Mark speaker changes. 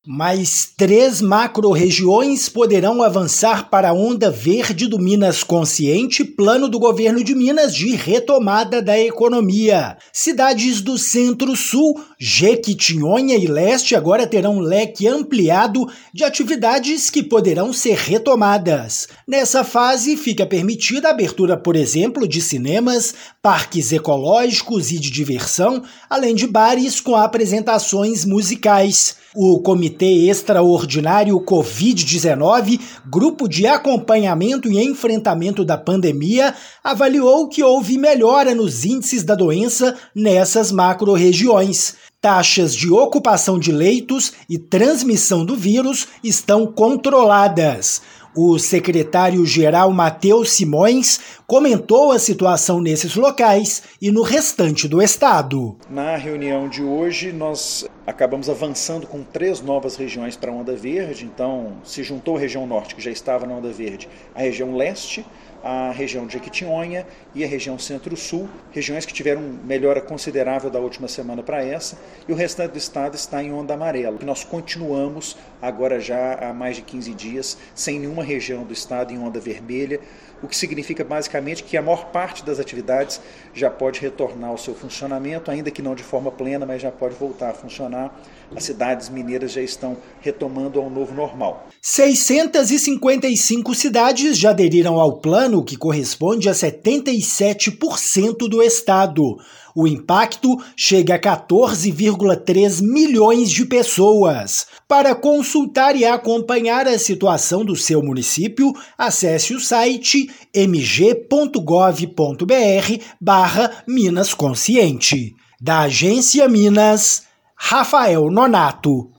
Speaker 1: Mais 3 macro-regiões poderão avançar para a onda verde do Minas Consciente, plano do governo de Minas de retomada da economia. Cidades do Centro-Sul, Jequitinhonha e Leste agora terão um leque ampliado de atividades que poderão ser retomadas. Nessa fase, fica permitida a abertura, por exemplo, de cinemas, parques ecológicos e de diversão, além de bares com apresentações musicais. O Comitê Extraordinário Covid-19, grupo de acompanhamento e enfrentamento da pandemia, avaliou que houve melhora nos índices da doença nessas macro-regiões. Taxas de ocupação de leitos e transmissão do vírus estão controladas. O secretário-geral Matheus Simões comentou a situação nesses locais e no restante do estado.
Speaker 2: Na reunião de hoje, nós acabamos avançando com 3 novas regiões para a onda verde. Então, se juntou a região norte, que já estava na onda verde, a região leste, a região de Jequitinhonha e a região centro-sul, regiões que tiveram melhora considerável da última semana para essa, e o restante do estado está em onda amarela. Nós continuamos agora já há mais de 15 dias sem nenhuma região do estado em onda vermelha, o que significa basicamente que a maior parte das atividades já pode retornar ao seu funcionamento, ainda que não de forma plena, mas já pode voltar a funcionar. As cidades mineiras já estão retomando ao novo normal.
Speaker 1: 655 cidades já aderiram ao plano, que corresponde a 77% do estado. O impacto chega a 14,3 milhões de pessoas. Para consultar e acompanhar a situação do seu município, acesse o site mg.gov.br/Minas Consciente. Da Agência Minas, Rafael Nonato.